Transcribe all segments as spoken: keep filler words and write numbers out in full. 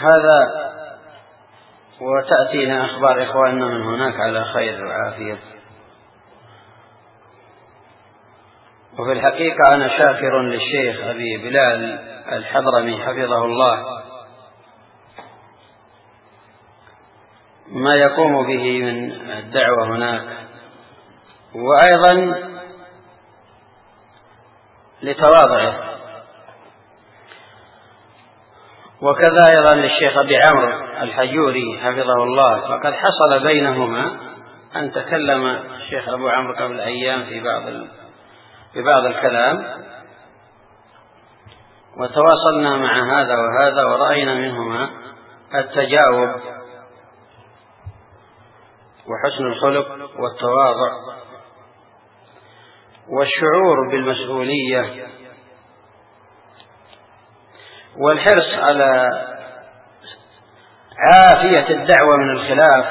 هذا وتأتينا أخبار إخواننا من هناك على خير وعافية. وفي الحقيقة أنا شاكر للشيخ أبي بلال الحضرمي حفظه الله ما يقوم به من الدعوة هناك، وأيضا لتواضعه، وكذا أيضا للشيخ أبي عمرو الحجوري حفظه الله، فقد حصل بينهما أن تكلم الشيخ أبو عمرو قبل أيام في بعض في بعض الكلام، وتواصلنا مع هذا وهذا، ورأينا منهما التجاوب وحسن الخلق والتواضع والشعور بالمسؤولية والحرص على عافية الدعوة من الخلاف،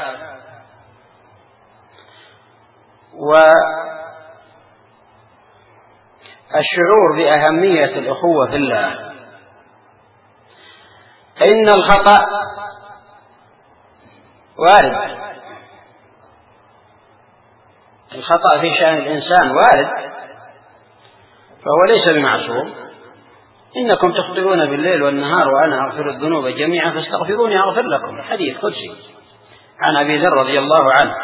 والشعور بأهمية الأخوة في الله. إن الخطأ وارد، الخطأ في شأن الإنسان وارد، فهو ليس بمعصوم. إنكم تخطئون بالليل والنهار وأنا أغفر الذنوب جميعا فاستغفروني أغفر لكم، حديث قدسي عن أبي ذر رضي الله عنه.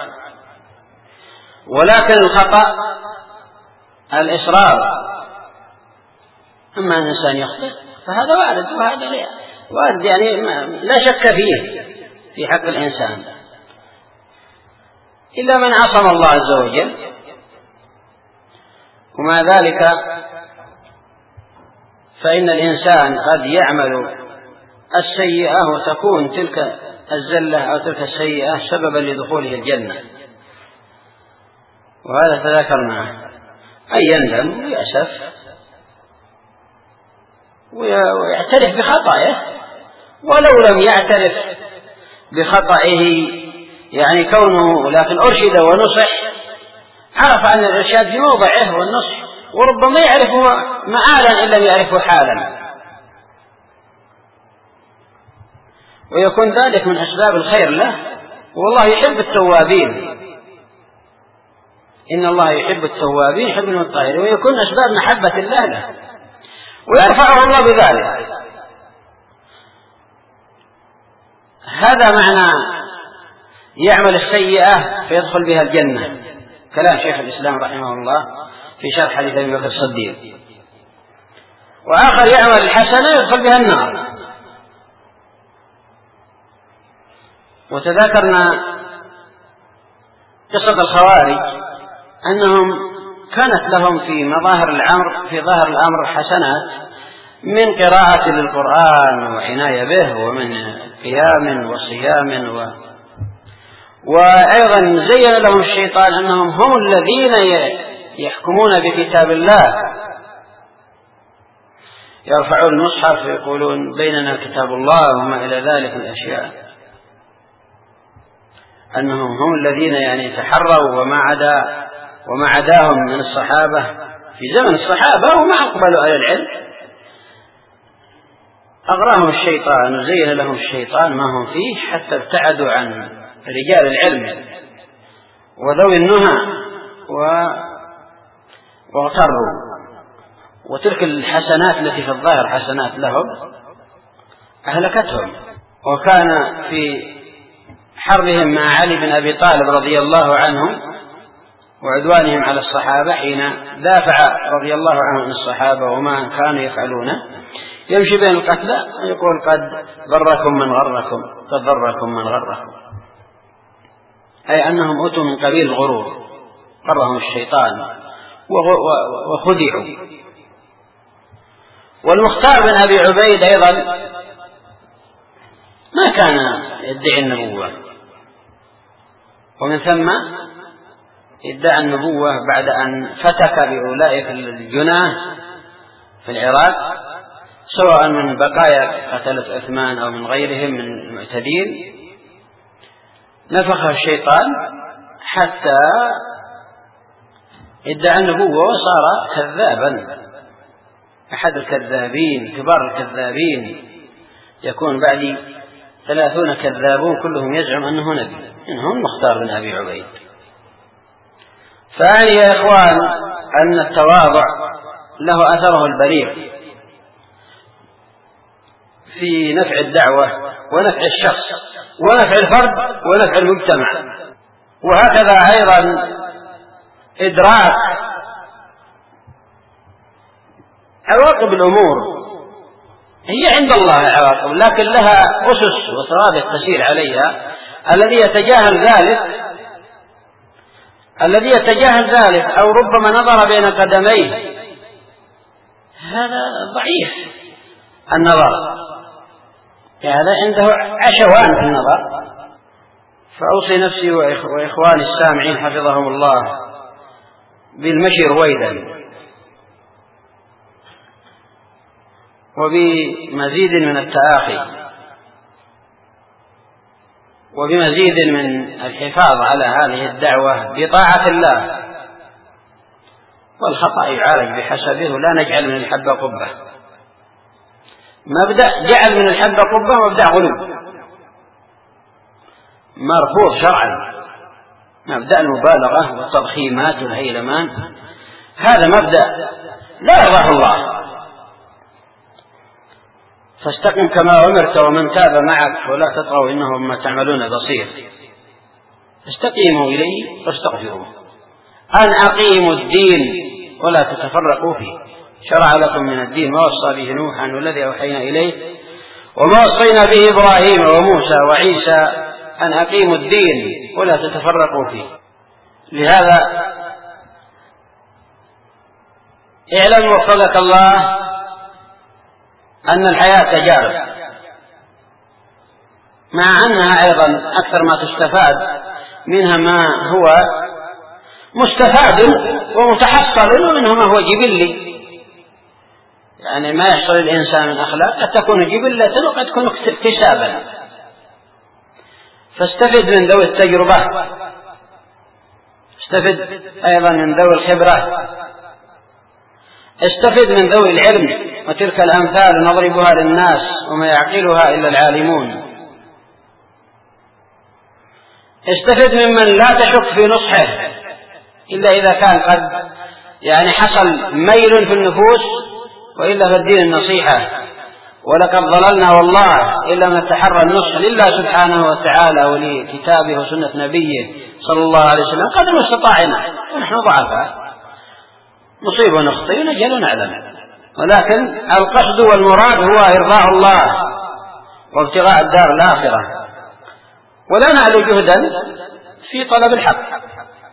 ولكن الخطأ الإصرار، أما أن الإنسان يخطئ فهذا وارد، وهذا وارد يعني لا شك فيه في حق الإنسان، إلا من عصم الله عز وجل. ومع ذلك فإن الإنسان قد يعمل السيئة وتكون تلك الزلة أو تلك السيئة سببا لدخوله الجنة، وهذا تذكرناه، أي يندم ويأسف ويعترف بخطئه، ولو لم يعترف بخطئه يعني كونه لكن أرشد ونصح، عرف أن الإرشاد في موضعه والنصح، وربما يعرف مآلا إن لم يعرفه حالا، ويكون ذلك من أسباب الخير له. والله يحب التوابين، إن الله يحب التوابين يحب المتطهرين، ويكون أسباب محبة الله له ويرفعه الله بذلك. هذا معنى يعمل السيئة فيدخل بها الجنة، كلام شيخ الإسلام رحمه الله في شرح حديث أبي بكر الصديق. وآخر يعمل الحسنة يدخل بها النار. وتذكرنا قصة الخوارج أنهم كانت لهم في مظاهر الأمر في ظاهر الأمر حسنات من قراءة للقرآن وعناية به، ومن قيام وصيام و... وأيضا زين لهم الشيطان أنهم هم الذين يحكمون بكتاب الله، يرفعون المصحف ويقولون بيننا كتاب الله وما إلى ذلك من الأشياء، أنهم هم الذين يعني تحروا وما عدا وما عداهم من الصحابة في زمن الصحابة وما أقبلوا أهل العلم، أغراهم الشيطان وزين لهم الشيطان ما هم فيه، حتى ابتعدوا عن رجال العلم وذوي النهى واغتروا، وتلك الحسنات التي في الظاهر حسنات لهم أهلكتهم. وكان في حربهم مع علي بن أبي طالب رضي الله عنه وعدوانهم على الصحابة، حين دافع رضي الله عنه عن الصحابة وما كانوا يفعلونه، يمشي بين القتلى ويقول قد ضركم من غركم، قد ضركم من غركم، أي أنهم أتوا من قبيل الغرور، غرهم الشيطان وخدعوا. والمختار بن أبي عبيد أيضا ما كان يدعي النبوة، ومن ثم ادعى النبوة بعد أن فتك بأولئك الجناه في العراق، سواء من بقايا قتلة عثمان أو من غيرهم من المعتدين، نفخ الشيطان حتى ادعى النبوة وصار كذابا، أحد الكذابين كبار الكذابين، يكون بعد ثلاثون كذابون كلهم يزعم أنه نبي، إنهم المختار بن أبي عبيد. فأعني يا إخوان أن التواضع له أثره البليغ في نفع الدعوة ونفع الشخص ونفع الفرد ونفع المجتمع. وهكذا أيضا إدراك عواقب الأمور، هي عند الله عواقب لكن لها أسس وثوابت تسير عليها. الذي يتجاهل ذلك الذي يتجاهل ذلك أو ربما نظر بين قدميه هذا ضعيف النظر، هذا عنده عشوان في النظر. فأوصي نفسي وإخواني السامعين حفظهم الله بالمشي رويدا وبمزيد من التآخي وبمزيد من الحفاظ على هذه الدعوة بطاعة الله، والخطأ يعالج بحسبه، لا نجعل من الحبة قبة. مبدأ جعل من الحبة قبة مبدأ غلو مرفوض شرعا، مبدأ المبالغة والتضخيمات والهيلمان هذا مبدأ لا يرضاه الله. فاستقم كما أمرت ومن تاب معك ولا تطغوا إنه بما تعملون بصير. استقيموا إليه واستغفروه. أن أقيموا الدين ولا تتفرقوا فيه. شرع لكم من الدين ما وصى به نوحا والذي أوحينا إليه وما وصينا به إبراهيم وموسى وعيسى أن أقيموا الدين ولا تتفرقوا فيه. لهذا اعلم وفقك الله أن الحياة تجارب، مع أنها أيضا أكثر ما تستفاد منها ما هو مستفاد ومتحصل ومنه ما هو جبلي. يعني ما يحصل الإنسان من أخلاق قد تكون جبلة وقد تكون اكتسابا. فاستفد من ذوي التجربة، استفد أيضا من ذوي الخبرة، استفد من ذوي العلم. وتلك الأمثال نضربها للناس وما يعقلها إلا العالمون. استفد ممن لا تشك في نصحه إلا إذا كان قد يعني حصل ميل في النفوس، وإلا فالدين النصيحة. ولقد ضللنا والله إلا من تحرى النصح لله سبحانه وتعالى ولكتابه وسنة نبيه صلى الله عليه وسلم قدر استطاعنا، ونحن ضعفاء نصيب ونخطئ ونجهل ونعلم. ولكن القصد والمراد هو إرضاء الله وابتغاء الدار الآخرة، ولا نعلو جهدا في طلب الحق.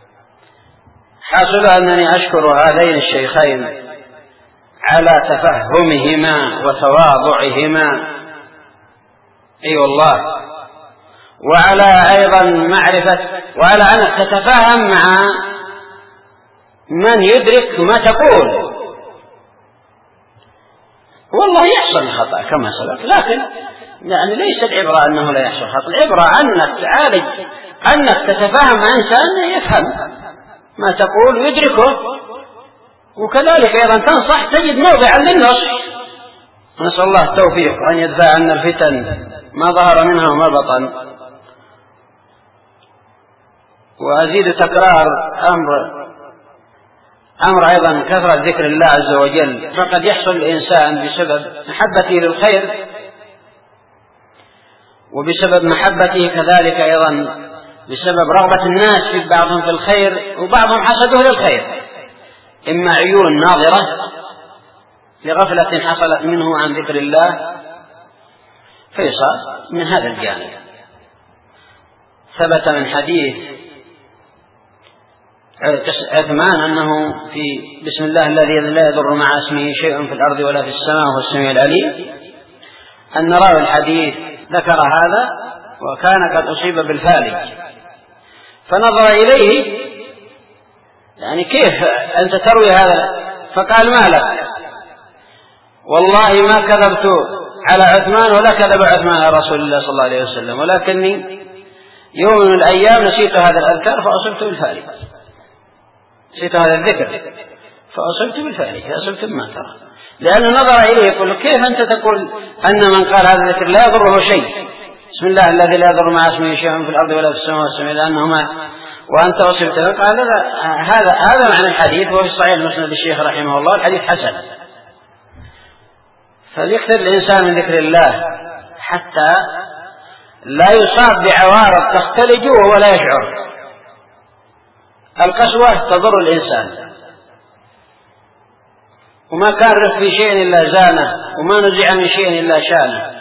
حاصل أنني أشكر هذين الشيخين على تفهمهما وتواضعهما أي أيوة والله، وعلى أيضا معرفة وعلى أن تتفاهم مع من يدرك ما تقول. والله يحصل الخطأ كما سبق، لكن يعني ليس العبرة أنه لا يحصل خطأ، العبرة أنك تعالج أنك تتفاهم مع إنسان يفهم ما تقول ويدركه، وكذلك أيضا تنصح تجد موضعا للنصح. نسأل الله التوفيق أن يدفع عنا الفتن ما ظهر منها وما بطن. وأزيد تكرار أمر أمر أيضا كثرة ذكر الله عز وجل. فقد يحصل الإنسان بسبب محبته للخير وبسبب محبته كذلك أيضا بسبب رغبة الناس في بعضهم في الخير وبعضهم حسده للخير، إما عيون ناظرة لغفلة حصلت منه عن ذكر الله فيصار من هذا الجانب. ثبت من حديث عثمان أنه في بسم الله الذي لا يضر مع اسمه شيء في الأرض ولا في السماء وهو السميع العليم، أن راوي الحديث ذكر هذا وكان قد أصيب بالفالج فنظر إليه يعني كيف أنت تروي هذا؟ فقال ما لك؟ والله ما كذبت على عثمان ولا كذب عثمان على رسول الله صلى الله عليه وسلم، ولكني يوم من الأيام نسيت هذا الأذكار فأصبت بالفالج، نسيت هذا الذكر فأصبت بالفالج، فأصبت بما ترى. لأن نظر إليه يقول كيف أنت تقول أن من قال هذا الذكر لا يضره شيء بسم الله الذي لا يضر مع اسمه شيء في الأرض ولا في السماء والسماء لأنهما وأنت وصفت قال هذا هذا معنى الحديث. وفي الصحيح المسند الشيخ رحمه الله الحديث حسن. فليكثر الإنسان من ذكر الله حتى لا يصاب بعوارض تختلج وهو لا يشعر. القسوة تضر الإنسان، وما كان رف في شيء إلا زانه، وما نزع من شيء إلا شانه.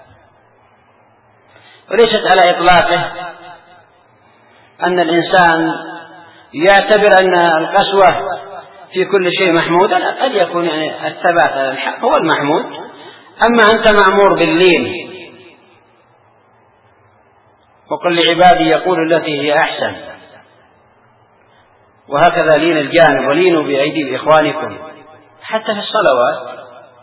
وليست على إطلاقه أن الإنسان يعتبر أن القسوة في كل شيء محمود. قد يكون يعني الثبات على الحق هو المحمود، أما أنت مأمور باللين. وقل لعبادي يقول التي هي أحسن. وهكذا لين الجانب، ولينوا بأيدي إخوانكم حتى في الصلوات.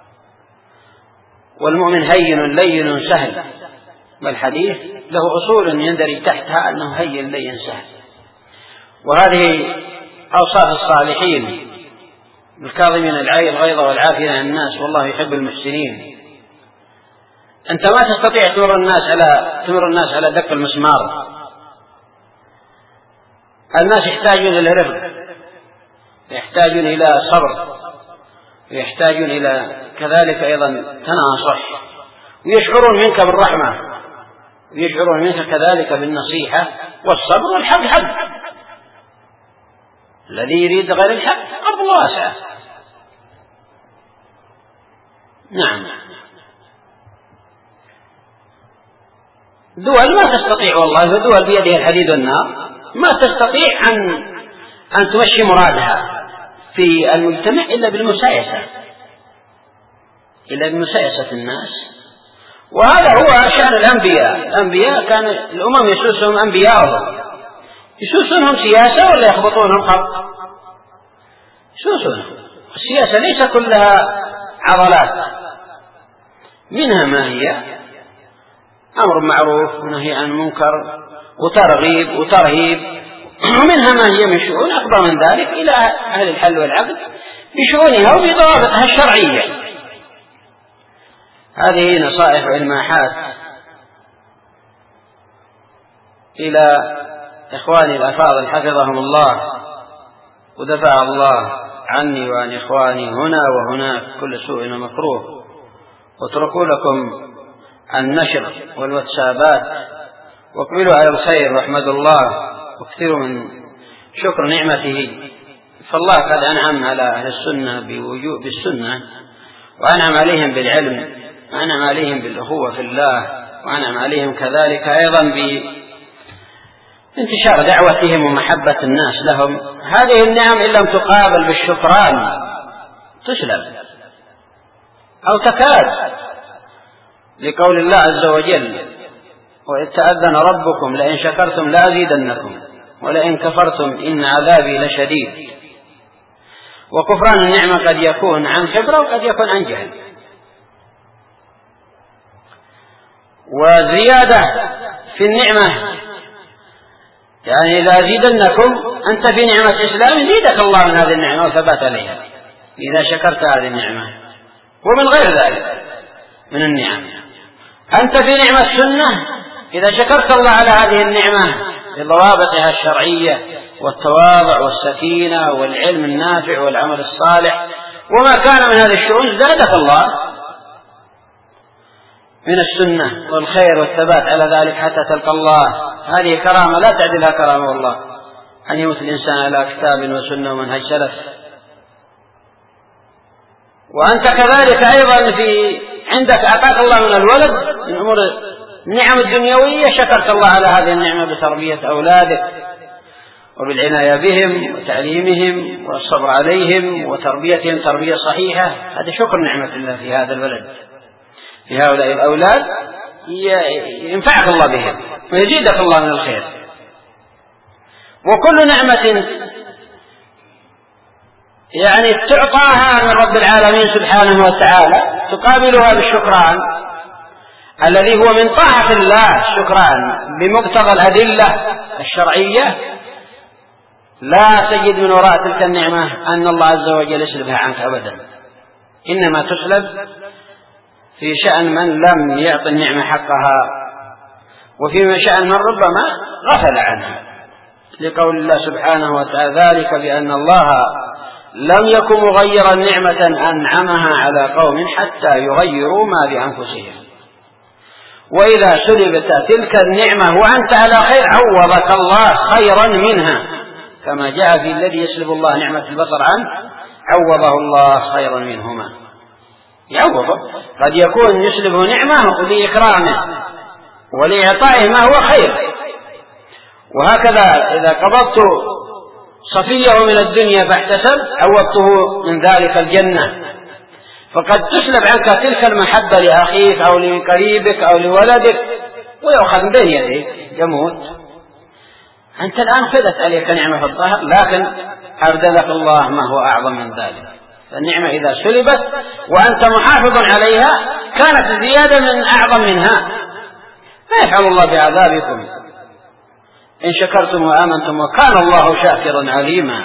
والمؤمن هين لين سهل، والحديث له أصول يندرج تحتها أنه هين لين سهل. وهذه أوصاف الصالحين: الكاظمين الغيظ والعافين عن الناس والله يحب المحسنين. أنت ما تستطيع تمر الناس على تمر الناس على دق المسمار. الناس يحتاجون إلى رفق، يحتاجون إلى صبر، ويحتاجون إلى كذلك أيضا تناصح، ويشعرون منك بالرحمة، ويشعرون منك كذلك بالنصيحة والصبر. والحق حق، الذي يريد غير الحق أرض واسعة. نعم. دول ما تستطيع والله، دول بيدها الحديد والنار ما تستطيع أن أن تمشي مرادها في المجتمع إلا بالمسايسة، إلا بمسايسة الناس. وهذا هو شأن الأنبياء. الأنبياء كان الأمم يسوسهم أنبياءهم، يسوسونهم سياسة ولا يخبطونهم خط؟ يسوسونهم. السياسة ليس كلها عضلات، منها ما هي أمر معروف ونهي عن منكر وترغيب وترهيب، ومنها ما هي من شؤون أكبر من ذلك إلى أهل الحل والعقد بشؤونها وبضوابطها الشرعية. هذه نصائح وإلماحات إلى إخواني الأفاضل حفظهم الله، ودفع الله عني وعن إخواني هنا وهناك كل سوء ومكروه. واتركوا لكم النشر والواتسابات، واقبلوا على الخير واحمدوا الله، واكثروا من شكر نعمته. فالله قد أنعم على أهل السنة بوجوب بالسنة، وأنعم عليهم بالعلم، وأنعم عليهم بالأخوة في الله، وأنعم عليهم كذلك أيضا بانتشار دعوتهم ومحبة الناس لهم. هذه النعم إن لم تقابل بالشكران تسلب أو تكاد، لقول الله عز وجل: وإذ تأذن ربكم لئن شكرتم لأزيدنكم ولئن كفرتم إن عذابي لشديد. وكفران النعمة قد يكون عن خبرة وقد يكون عن جهل. وزيادة في النعمة يعني لأزيدنكم، أنت في نعمة الإسلام يزيدك الله من هذه النعمة وثبات عليها إذا شكرت هذه النعمة، ومن غير ذلك من النعم. أنت في نعمة السنة إذا شكرت الله على هذه النعمة بضوابطها الشرعية والتواضع والسكينة والعلم النافع والعمل الصالح وما كان من هذه الشؤون، زادك الله من السنة والخير والثبات على ذلك حتى تلقى الله. هذه كرامة لا تعدلها كرامة والله، أن يموت الإنسان على كتاب وسنة ومنهج سلف. وأنت كذلك أيضا في عندك أعطاك الله من الولد من أمور النعم الدنيوية، شكرت الله على هذه النعمة بتربية أولادك وبالعناية بهم وتعليمهم والصبر عليهم وتربيتهم تربية صحيحة. هذا شكر نعمة الله في هذا الولد، في هؤلاء الأولاد، ينفعك الله بهم ويزيدك الله من الخير. وكل نعمة يعني تعطاها من رب العالمين سبحانه وتعالى تقابلها بالشكران الذي هو من طاعة الله، شكران بمقتضى الأدلة الشرعية. لا تجد من وراء تلك النعمة أن الله عز وجل يسلبها عنك أبدا، إنما تسلب في شأن من لم يعطي النعمة حقها وفيما شأن من ربما غفل عنها، لقول الله سبحانه وتعالى: ذلك بأن الله لم يكن مغيرا نعمة أنعمها على قوم حتى يغيروا ما بأنفسهم. وإذا سلبت تلك النعمة وأنت على خير عوضك الله خيرا منها، كما جاء في الذي يسلب الله نعمة البصر عنه عوضه الله خيرا منهما. يعوضه، قد يكون يسلبه نعمة لإكرامه ولإعطائه ما هو خير. وهكذا إذا قبضت صفيه من الدنيا فاحتسب عوضته من ذلك الجنة. فقد تسلب عنك تلك المحبة لأخيك أو لقريبك أو لولدك ويأخذ من بين يديك يموت. أنت الآن خذت عليك نعمة في الظهر، لكن أردلك الله ما هو أعظم من ذلك. فالنعمة إذا سلبت وأنت محافظ عليها كانت زيادة من أعظم منها. ما يفعل الله بعذابكم إن شكرتم وآمنتم وكان الله شاكرا عليما.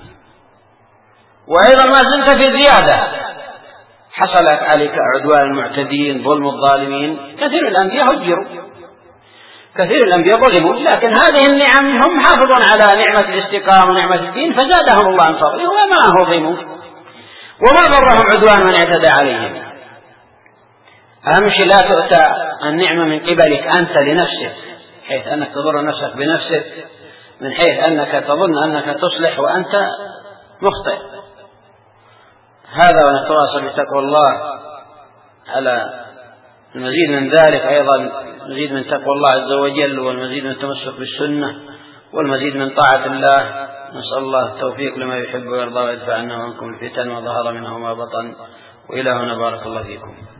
وأيضا ما زلت في زيادة، حصلت عليك عدوان المعتدين، ظلم الظالمين. كثير الأنبياء هجروا، كثير الأنبياء ظلموا، لكن هذه النعم هم حافظون على نعمة الاستقامة ونعمة الدين فزادهم الله عن فضله وما هضموا وما ضرهم عدوان من اعتدى عليهم. أهم شيء لا تؤتى النعمة من قبلك أنت لنفسك، حيث أنك تضر نفسك بنفسك، من حيث أنك تظن أنك تصلح وأنت مخطئ. هذا ونتواصل بتقوى الله على المزيد من ذلك، أيضا المزيد من تقوى الله عز وجل، والمزيد من التمسك بالسنة، والمزيد من طاعة الله. نسأل الله التوفيق لما يحب ويرضى، ويدفع عنا وعنكم الفتن وظهر منها ما بطن. وإلى هنا بارك الله فيكم.